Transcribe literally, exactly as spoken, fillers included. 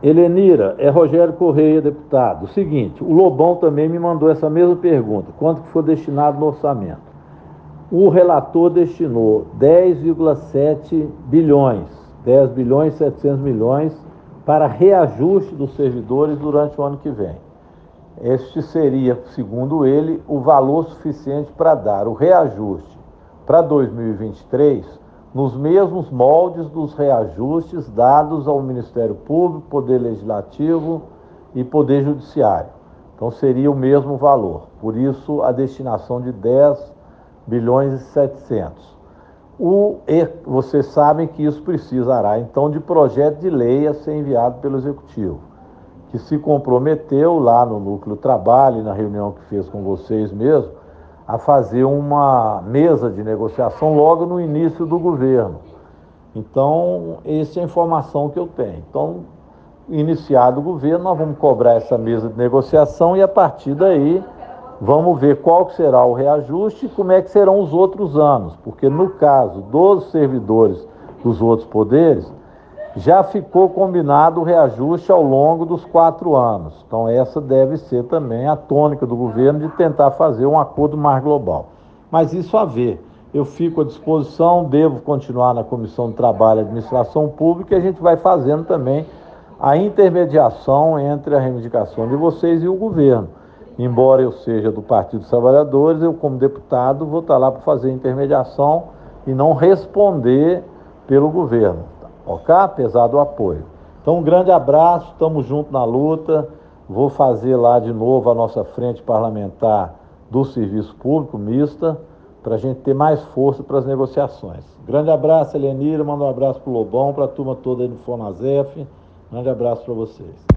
Helenira, é Rogério Correia, deputado. O seguinte, o Lobão também me mandou essa mesma pergunta. Quanto que foi destinado no orçamento? O relator destinou dez vírgula sete bilhões, dez bilhões e setecentos milhões para reajuste dos servidores durante o ano que vem. Este seria, segundo ele, o valor suficiente para dar o reajuste para dois mil e vinte e três nos mesmos moldes dos reajustes dados ao Ministério Público, Poder Legislativo e Poder Judiciário. Então seria o mesmo valor, por isso a destinação de dez bilhões e setecentos. O, vocês sabem que isso precisará então de projeto de lei a ser enviado pelo Executivo, que se comprometeu lá no Núcleo Trabalho, na reunião que fez com vocês mesmo, a fazer uma mesa de negociação logo no início do governo. Então, essa é a informação que eu tenho. Então, iniciado o governo, nós vamos cobrar essa mesa de negociação e, a partir daí, vamos ver qual que será o reajuste e como é que serão os outros anos. Porque, no caso dos servidores dos outros poderes, já ficou combinado o reajuste ao longo dos quatro anos. Então, essa deve ser também a tônica do governo de tentar fazer um acordo mais global. Mas isso a ver. Eu fico à disposição, devo continuar na Comissão de Trabalho e Administração Pública e a gente vai fazendo também a intermediação entre a reivindicação de vocês e o governo. Embora eu seja do Partido dos Trabalhadores, eu, como deputado, vou estar lá para fazer a intermediação e não responder pelo governo. Ok? Apesar do apoio. Então, um grande abraço, estamos juntos na luta. Vou fazer lá de novo a nossa frente parlamentar do serviço público, mista, para a gente ter mais força para as negociações. Grande abraço, Helenira, manda um abraço para o Lobão, para a turma toda aí do Fonasef. Grande abraço para vocês.